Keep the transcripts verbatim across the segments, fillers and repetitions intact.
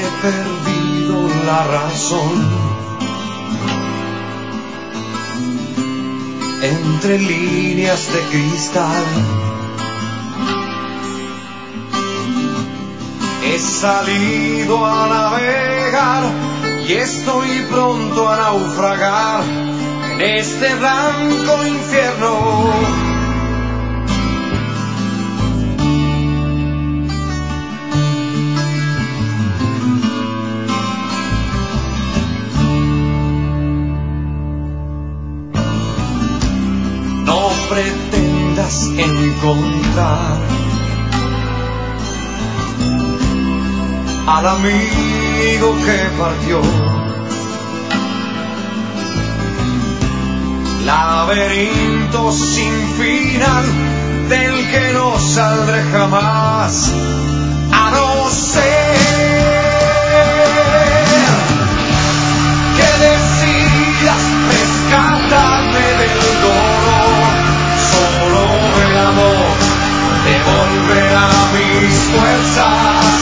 perdido la razón. Entre líneas de cristal he salido a navegar y estoy pronto a naufragar en este blanco infierno. No pretendas encontrar al amigo que partió. Laberinto sin final del que no saldré jamás, a no ser que decidas rescatarme del dolor. Solo el amor devolverá mis fuerzas.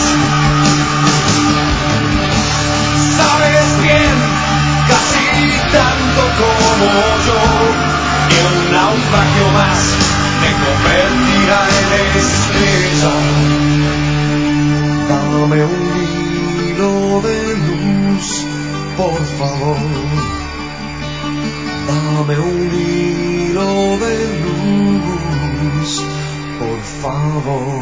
Sabes bien, casi tanto como yo, que un naufragio más me convertirá en estrella. Dame un hilo de luz, por favor. Dame un hilo de luz, por favor.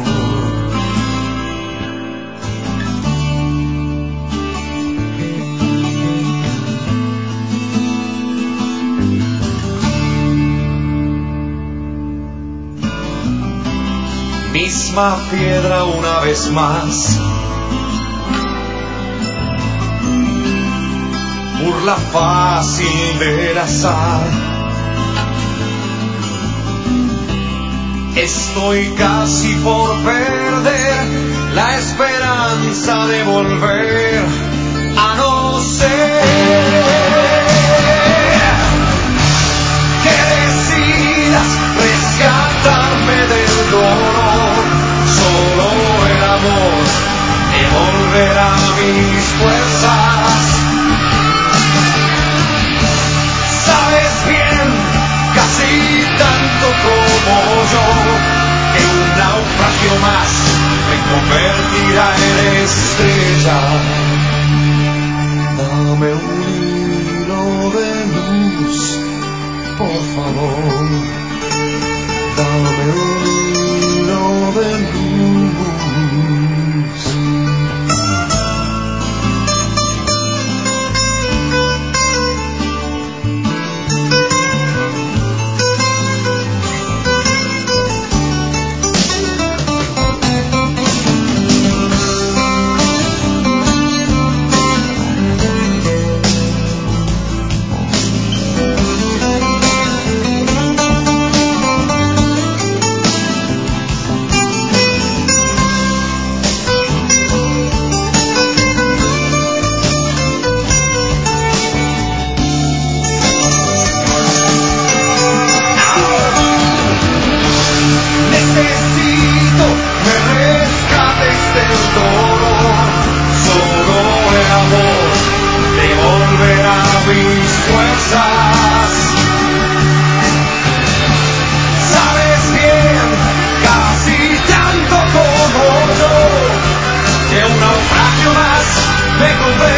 Misma piedra una vez más, burla fácil del azar. Estoy casi por perder la esperanza de volver, a no ser que decidas rescatarme del dolor. Solo el amor devolverá mis fuerzas. Sabes bien, casi tanto como yo, que un naufragio más me convertirá en estrella. Dame un hilo de luz, por favor. Dame un hilo de luz. Me compré